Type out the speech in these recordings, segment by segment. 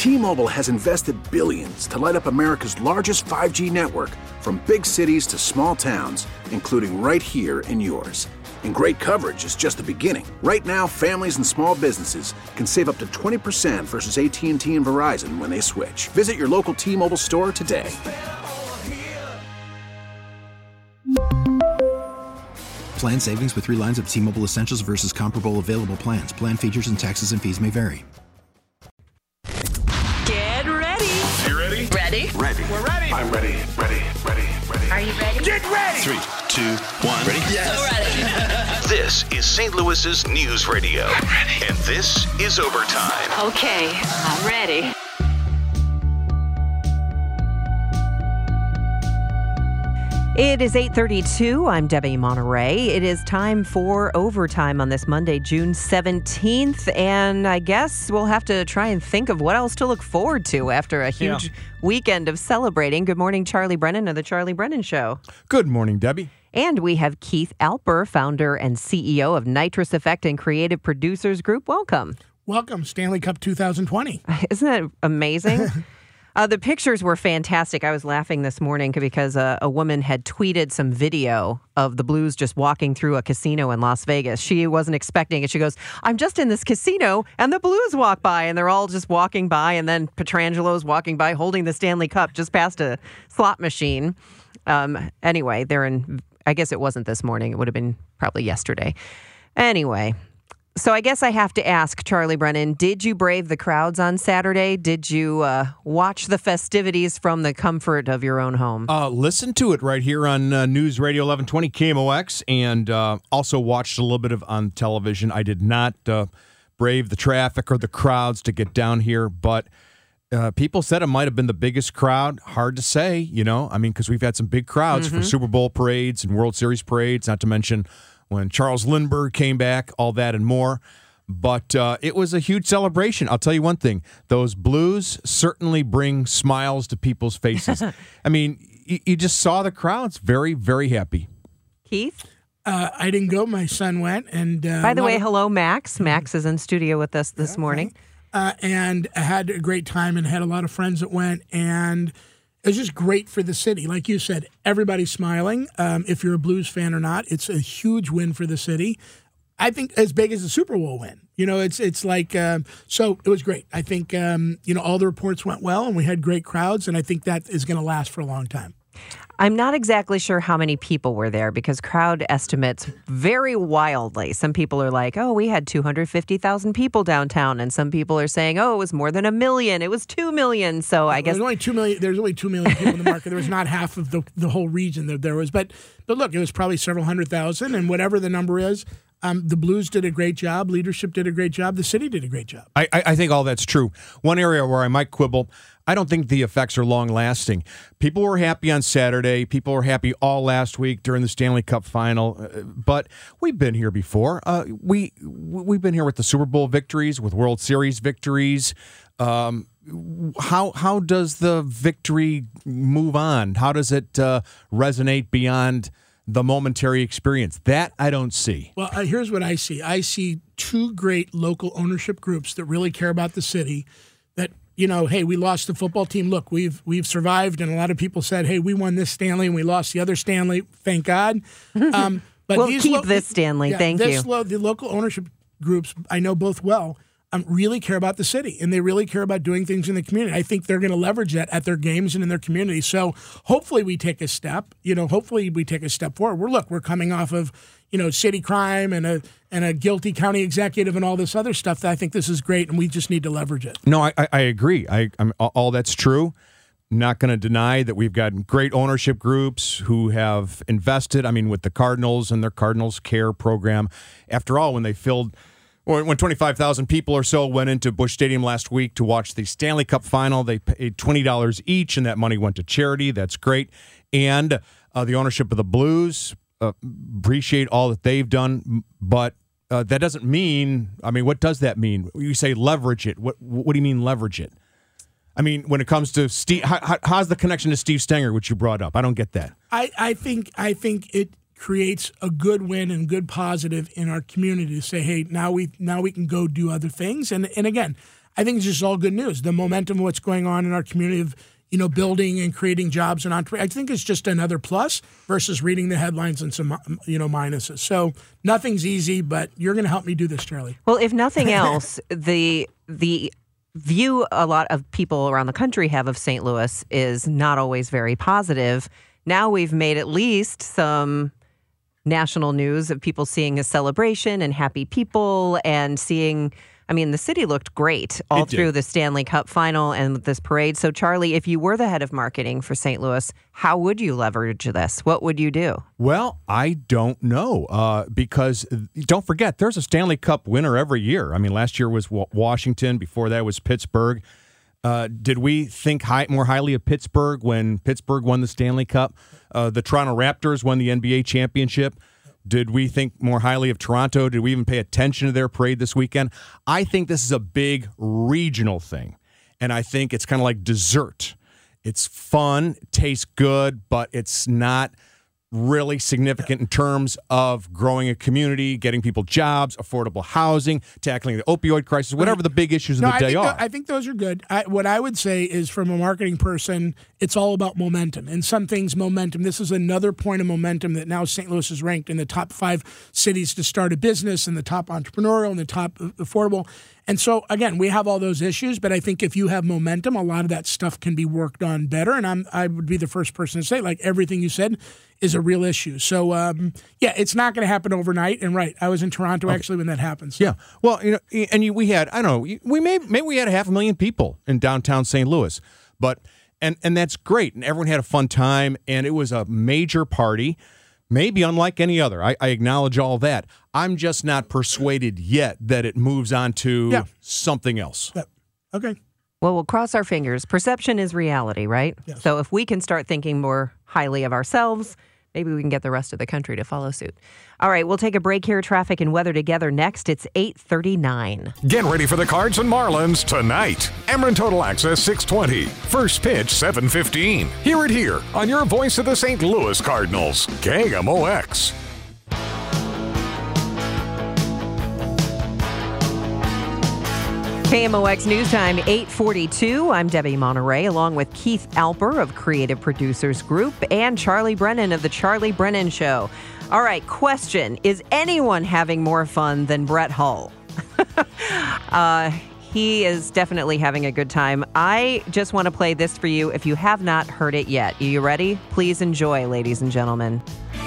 T-Mobile has invested billions to light up America's largest 5G network, from big cities to small towns, including right here in yours. And great coverage is just the beginning. Right now, families and small businesses can save up to 20% versus AT&T and Verizon when they switch. Visit your local T-Mobile store today. Plan savings with 3 lines of T-Mobile Essentials versus comparable available plans. Plan features and taxes and fees may vary. Get ready. You ready? Ready? Ready. We're ready. I'm ready. Are you ready? Get ready. 3, 2, 1. Ready? Yes. We're ready. This is St. Louis's News Radio. I'm ready. And this is Overtime. Okay, I'm ready. It is 8:32. I'm Debbie Monterey. It is time for Overtime on this Monday, June 17th. And I guess we'll have to try and think of what else to look forward to after a huge weekend of celebrating. Good morning, Charlie Brennan of The Charlie Brennan Show. Good morning, Debbie. And we have Keith Alper, founder and CEO of Nitrous Effect and Creative Producers Group. Welcome. Welcome, Stanley Cup 2020. Isn't that amazing? The pictures were fantastic. I was laughing this morning because a woman had tweeted some video of the Blues just walking through a casino in Las Vegas. She wasn't expecting it. She goes, I'm just in this casino, and the Blues walk by, and they're all just walking by, and then Petrangelo's walking by holding the Stanley Cup just past a slot machine. Anyway, they're in, I guess it wasn't this morning. It would have been probably yesterday. Anyway. So I guess I have to ask, Charlie Brennan, did you brave the crowds on Saturday? Did you watch the festivities from the comfort of your own home? Listen to it right here on News Radio 1120 KMOX, and also watched a little bit of on television. I did not brave the traffic or the crowds to get down here, but people said it might have been the biggest crowd. Hard to say, you know. I mean, because we've had some big crowds for Super Bowl parades and World Series parades, not to mention when Charles Lindbergh came back, all that and more. But it was a huge celebration. I'll tell you one thing. Those Blues certainly bring smiles to people's faces. I mean, you just saw the crowds very, very happy. Keith? I didn't go. My son went. And by the way, hello, Max. Max is in studio with us this morning. And I had a great time and had a lot of friends that went. And it was just great for the city. Like you said, everybody's smiling. If you're a Blues fan or not, it's a huge win for the city. I think as big as the Super Bowl win. You know, it's like, so it was great. I think, all the reports went well and we had great crowds, and I think that is going to last for a long time. I'm not exactly sure how many people were there because crowd estimates vary wildly. Some people are like, oh, we had 250,000 people downtown. And some people are saying, oh, it was more than 1 million. It was 2 million. So I guess there's only 2 million. There's only 2 million people in the market. There was not half of the whole region that there was. But look, it was probably several 100,000. And whatever the number is, the Blues did a great job. Leadership did a great job. The city did a great job. I think all that's true. One area where I might quibble, I don't think the effects are long-lasting. People were happy on Saturday. People were happy all last week during the Stanley Cup final. But we've been here before. We've been here with the Super Bowl victories, with World Series victories. How does the victory move on? How does it resonate beyond the momentary experience? That I don't see. Well, here's what I see. I see 2 great local ownership groups that really care about the city. That, hey, we lost the football team. Look, we've survived, and a lot of people said, hey, we won this Stanley and we lost the other Stanley. Thank God. But we'll keep this Stanley. Thank you. The local ownership groups, I know both well, really care about the city, and they really care about doing things in the community. I think they're going to leverage that at their games and in their community. So hopefully we take a step. Hopefully we take a step forward. We're coming off of city crime and a guilty county executive and all this other stuff. That I think this is great, and we just need to leverage it. No, I agree. I'm all that's true. Not going to deny that we've got great ownership groups who have invested. I mean, with the Cardinals and their Cardinals Care program. After all, when 25,000 people or so went into Busch Stadium last week to watch the Stanley Cup final, they paid $20 each, and that money went to charity. That's great. And the ownership of the Blues, appreciate all that they've done, but that doesn't mean, what does that mean? You say leverage it. What do you mean leverage it? I mean, when it comes to Steve, how's the connection to Steve Stenger, which you brought up? I don't get that. I think it creates a good win and good positive in our community to say, hey, now we can go do other things. And again, I think it's just all good news. The momentum of what's going on in our community of building and creating jobs and I think it's just another plus versus reading the headlines and some minuses. So nothing's easy, but you're going to help me do this, Charlie. Well, if nothing else, the view a lot of people around the country have of St. Louis is not always very positive. Now we've made at least some national news of people seeing a celebration and happy people and seeing. I mean, the city looked great all through the Stanley Cup final and this parade. So, Charlie, if you were the head of marketing for St. Louis, how would you leverage this? What would you do? Well, I don't know because don't forget, there's a Stanley Cup winner every year. I mean, last year was Washington. Before that was Pittsburgh. Did we think more highly of Pittsburgh when Pittsburgh won the Stanley Cup? The Toronto Raptors won the NBA championship. Did we think more highly of Toronto? Did we even pay attention to their parade this weekend? I think this is a big regional thing, and I think it's kind of like dessert. It's fun, tastes good, but it's not really significant in terms of growing a community, getting people jobs, affordable housing, tackling the opioid crisis, whatever the big issues of the day are. I think those are good. What I would say is from a marketing person, it's all about momentum. And some things, momentum. This is another point of momentum that now St. Louis is ranked in the top 5 cities to start a business, and the top entrepreneurial, and the top affordable. And so, again, we have all those issues, but I think if you have momentum, a lot of that stuff can be worked on better. And I would be the first person to say, like, everything you said is a real issue. So, it's not going to happen overnight. And I was in Toronto actually when that happened. So. Yeah. Well, we had, I don't know, maybe we had 500,000 people in downtown St. Louis, but and that's great. And everyone had a fun time, and it was a major party. Maybe unlike any other. I acknowledge all that. I'm just not persuaded yet that it moves on to something else. Yeah. Okay. Well, we'll cross our fingers. Perception is reality, right? Yes. So if we can start thinking more highly of ourselves, maybe we can get the rest of the country to follow suit. All right, we'll take a break here. Traffic and weather together next. It's 8:39. Get ready for the Cards and Marlins tonight. Emeren Total Access 620. First pitch 7:15. Hear it here on your voice of the St. Louis Cardinals. KMOX. KMOX News Time, 8:42. I'm Debbie Monterey, along with Keith Alper of Creative Producers Group and Charlie Brennan of The Charlie Brennan Show. All right, question. Is anyone having more fun than Brett Hull? He is definitely having a good time. I just want to play this for you if you have not heard it yet. Are you ready? Please enjoy, ladies and gentlemen.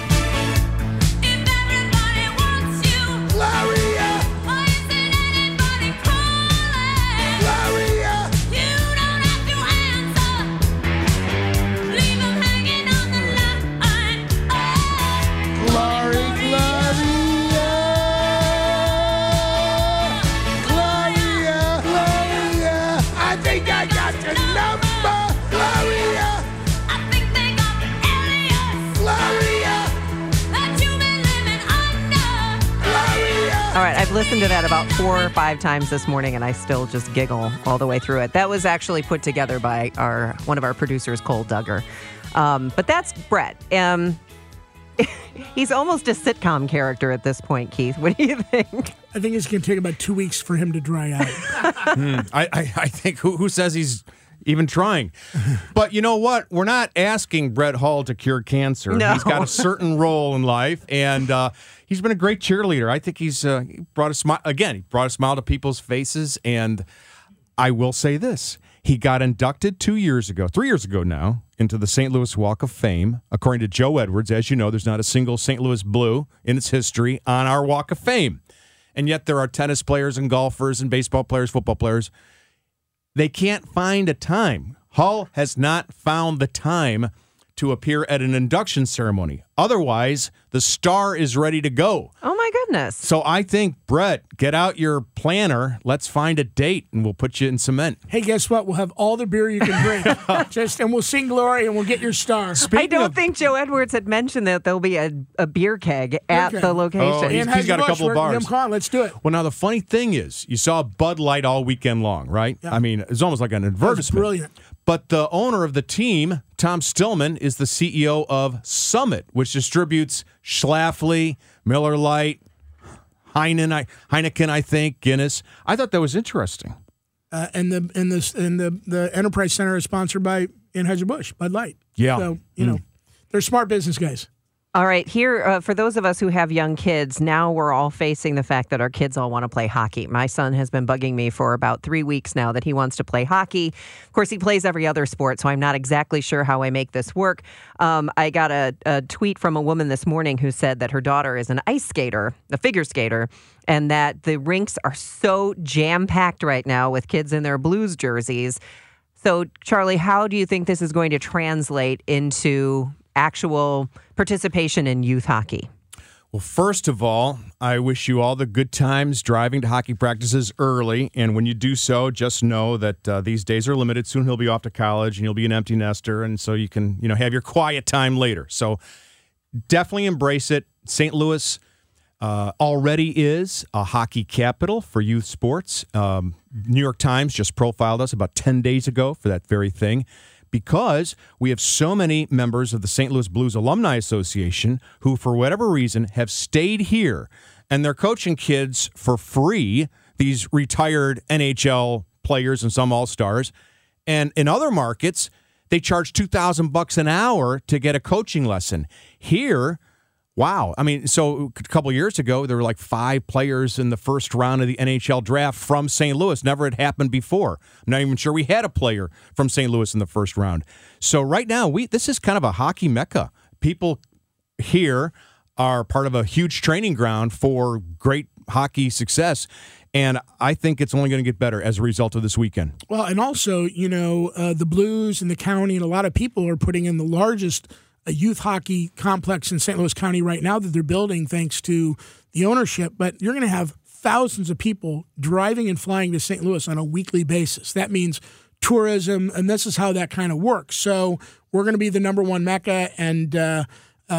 All right, I've listened to that about 4 or 5 times this morning, and I still just giggle all the way through it. That was actually put together by one of our producers, Cole Duggar. But that's Brett. He's almost a sitcom character at this point, Keith. What do you think? I think it's going to take about 2 weeks for him to dry out. I think who says he's even trying? But you know what? We're not asking Brett Hull to cure cancer. No. He's got a certain role in life, and he's been a great cheerleader. I think he brought a smile. Again, he brought a smile to people's faces, and I will say this. He got inducted 3 years ago now, into the St. Louis Walk of Fame. According to Joe Edwards, as you know, there's not a single St. Louis Blue in its history on our Walk of Fame. And yet there are tennis players and golfers and baseball players, football players. They can't find a time. Hull has not found the time to appear at an induction ceremony. Otherwise, the star is ready to go. Oh, my goodness. So I think, Brett, get out your planner. Let's find a date, and we'll put you in cement. Hey, guess what? We'll have all the beer you can drink. And we'll sing glory, and we'll get your star. I don't think Joe Edwards had mentioned that there'll be a beer keg at the location. Oh, he's got a couple of bars. Let's do it. Well, now, the funny thing is, you saw Bud Light all weekend long, right? Yeah. I mean, it's almost like an advertisement. That's brilliant. But the owner of the team, Tom Stillman, is the CEO of Summit, which distributes Schlafly, Miller Lite, Heineken, I think, Guinness. I thought that was interesting. And the Enterprise Center is sponsored by Anheuser-Busch, Bud Light. Yeah. So, they're smart business guys. All right, here, for those of us who have young kids, now we're all facing the fact that our kids all want to play hockey. My son has been bugging me for about 3 weeks now that he wants to play hockey. Of course, he plays every other sport, so I'm not exactly sure how I make this work. I got a tweet from a woman this morning who said that her daughter is an ice skater, a figure skater, and that the rinks are so jam-packed right now with kids in their Blues jerseys. So, Charlie, how do you think this is going to translate into actual participation in youth hockey? Well, first of all, I wish you all the good times driving to hockey practices early. And when you do so, just know that these days are limited. Soon he'll be off to college and you'll be an empty nester. And so you can, have your quiet time later. So definitely embrace it. St. Louis already is a hockey capital for youth sports. New York Times just profiled us about 10 days ago for that very thing, because we have so many members of the St. Louis Blues Alumni Association who, for whatever reason, have stayed here, and they're coaching kids for free, these retired NHL players and some all-stars. And in other markets, they charge $2,000 an hour to get a coaching lesson. Here, wow. I mean, so a couple years ago, there were like 5 players in the first round of the NHL draft from St. Louis. Never had happened before. I'm not even sure we had a player from St. Louis in the first round. So right now, this is kind of a hockey mecca. People here are part of a huge training ground for great hockey success. And I think it's only going to get better as a result of this weekend. Well, and also, the Blues and the county and a lot of people are putting in the largest a youth hockey complex in St. Louis County right now that they're building thanks to the ownership. But you're going to have thousands of people driving and flying to St. Louis on a weekly basis. That means tourism, and this is how that kind of works. So we're going to be the number one mecca, and the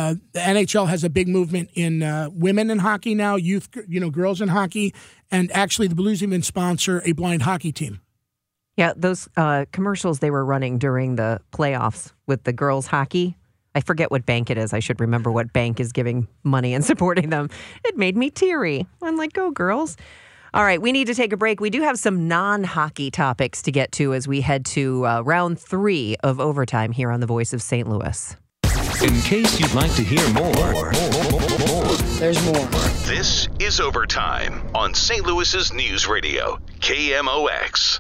NHL has a big movement in women in hockey now, youth, girls in hockey, and actually the Blues even sponsor a blind hockey team. Yeah, those commercials they were running during the playoffs with the girls hockey. I forget what bank it is. I should remember what bank is giving money and supporting them. It made me teary. I'm like, go girls. All right, we need to take a break. We do have some non-hockey topics to get to as we head to round 3 of overtime here on The Voice of St. Louis. In case you'd like to hear more. There's more. This is Overtime on St. Louis's News Radio, KMOX.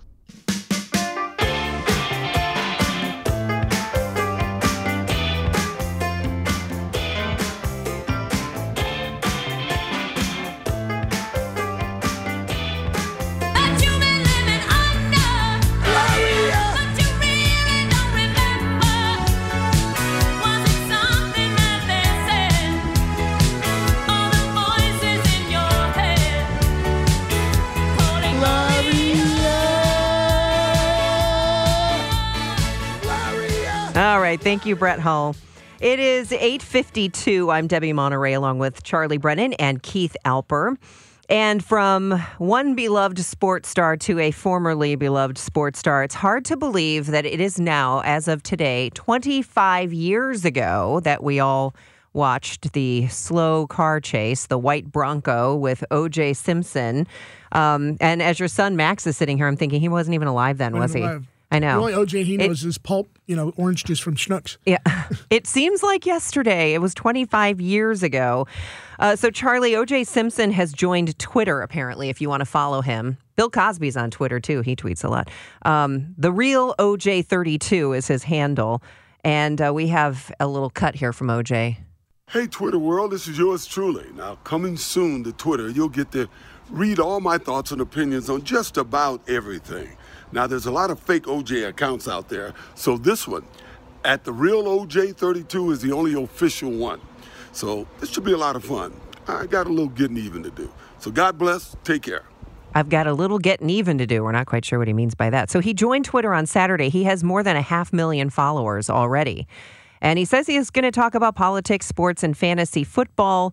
All right. Thank you, Brett Hull. It is 8:52. I'm Debbie Monterey along with Charlie Brennan and Keith Alper. And from one beloved sports star to a formerly beloved sports star, it's hard to believe that it is now, as of today, 25 years ago that we all watched the slow car chase, the white Bronco with O.J. Simpson. And as your son Max is sitting here, I'm thinking he wasn't even alive then, was he? Alive. I know. The only OJ he knows is pulp, orange juice from Schnucks. Yeah. It seems like yesterday. It was 25 years ago. So, Charlie, O.J. Simpson has joined Twitter, apparently, if you want to follow him. Bill Cosby's on Twitter, too. He tweets a lot. The real OJ32 is his handle. And we have a little cut here from O.J. Hey, Twitter world, this is yours truly. Now, coming soon to Twitter, you'll get to read all my thoughts and opinions on just about everything. Now, there's a lot of fake OJ accounts out there, so this one, at the real OJ32, is the only official one. So this should be a lot of fun. I got a little getting even to do. So God bless. Take care. I've got a little getting even to do. We're not quite sure what he means by that. So he joined Twitter on Saturday. He has more than 500,000 followers already. And he says he is going to talk about politics, sports, and fantasy football.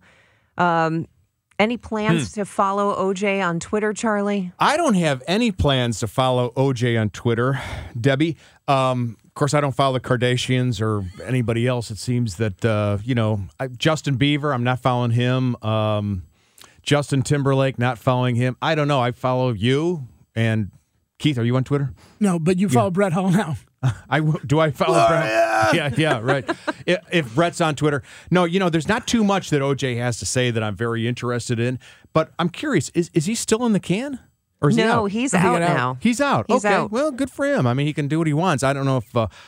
Any plans to follow OJ on Twitter, Charlie? I don't have any plans to follow OJ on Twitter, Debbie. Of course, I don't follow the Kardashians or anybody else. It seems that, Justin Bieber, I'm not following him. Justin Timberlake, not following him. I don't know. I follow you and Keith, are you on Twitter? No, but you follow Brett Hall now. Do I follow Brett? Yeah, right. If Brett's on Twitter. No, there's not too much that OJ has to say that I'm very interested in. But I'm curious, is he still in the can? Or is he out? He's out now. He's out. He's okay, out. Well, good for him. I mean, he can do what he wants. I don't know if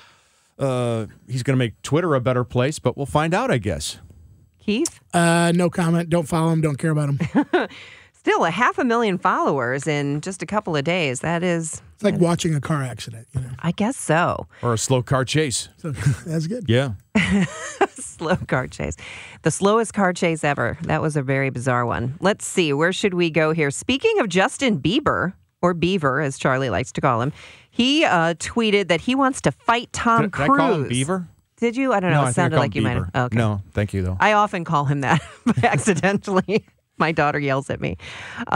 he's going to make Twitter a better place, but we'll find out, I guess. Keith? No comment. Don't follow him. Don't care about him. Still 500,000 followers in just a couple of days. That is... It's like watching a car accident, I guess so. Or a slow car chase. So, that's good. Yeah. Slow car chase. The slowest car chase ever. That was a very bizarre one. Let's see. Where should we go here? Speaking of Justin Bieber, or Beaver, as Charlie likes to call him, he tweeted that he wants to fight Tom Cruise. Did I call him Beaver? Did you? I don't know. No, It sounded like you might have. Okay. No, thank you, though. I often call him that accidentally. My daughter yells at me.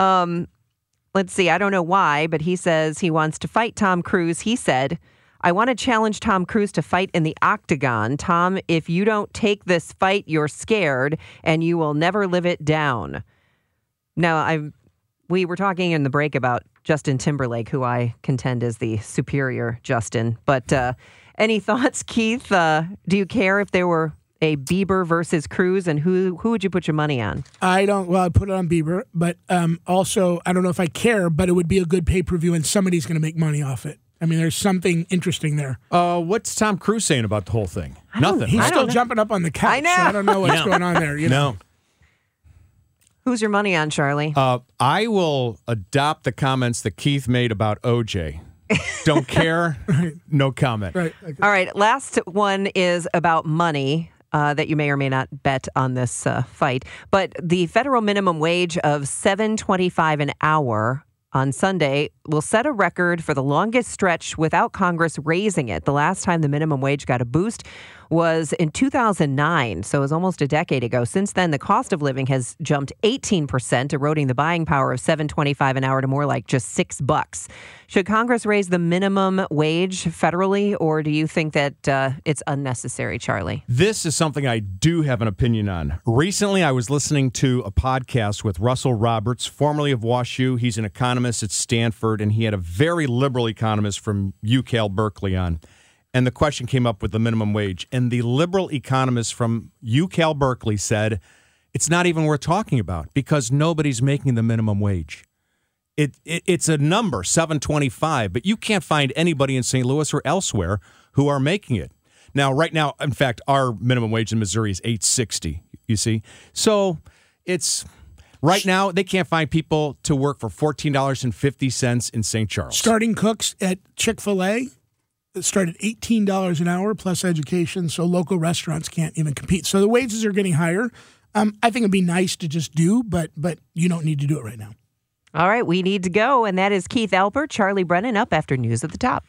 Let's see. I don't know why, but he says he wants to fight Tom Cruise. He said, I want to challenge Tom Cruise to fight in the octagon. Tom, if you don't take this fight, you're scared and you will never live it down. Now, we were talking in the break about Justin Timberlake, who I contend is the superior Justin. But any thoughts, Keith? Do you care if there were a Bieber versus Cruise, and who would you put your money on? I don't. Well, I put it on Bieber, but also I don't know if I care, but it would be a good pay-per-view, and somebody's going to make money off it. I mean, there's something interesting there. What's Tom Cruise saying about the whole thing? Nothing. He's still jumping up on the couch. I know. So I don't know what's going on there. No. Who's your money on, Charlie? I will adopt the comments that Keith made about OJ. Don't care. Right. No comment. Right. Okay. All right. Last one is about money. That you may or may not bet on this fight. But the federal minimum wage of $7.25 an hour on Sunday will set a record for the longest stretch without Congress raising it. The last time the minimum wage got a boost was in 2009, so it was almost a decade ago. Since then, the cost of living has jumped 18%, eroding the buying power of $7.25 an hour to more like just $6. Should Congress raise the minimum wage federally, or do you think that it's unnecessary, Charlie? This is something I do have an opinion on. Recently, I was listening to a podcast with Russell Roberts, formerly of WashU. He's an economist at Stanford, and he had a very liberal economist from UCal Berkeley on. And the question came up with the minimum wage. And the liberal economist from UCal Berkeley said, it's not even worth talking about because nobody's making the minimum wage. It's a number, $7.25, but you can't find anybody in St. Louis or elsewhere who are making it. Now, right now, in fact, our minimum wage in Missouri is $8.60, you see? So it's... Right now, they can't find people to work for $14.50 in St. Charles. Starting cooks at Chick-fil-A start at $18 an hour plus education, so local restaurants can't even compete. So the wages are getting higher. I think it'd be nice to just do, but you don't need to do it right now. All right, we need to go, and that is Keith Alpert, Charlie Brennan, up after News at the Top.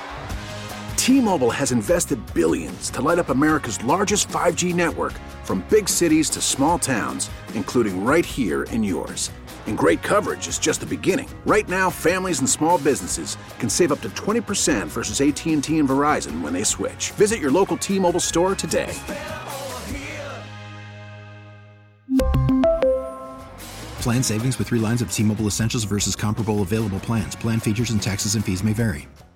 T-Mobile has invested billions to light up America's largest 5G network, from big cities to small towns, including right here in yours. And great coverage is just the beginning. Right now, families and small businesses can save up to 20% versus AT&T and Verizon when they switch. Visit your local T-Mobile store today. Plan savings with 3 lines of T-Mobile Essentials versus comparable available plans. Plan features and taxes and fees may vary.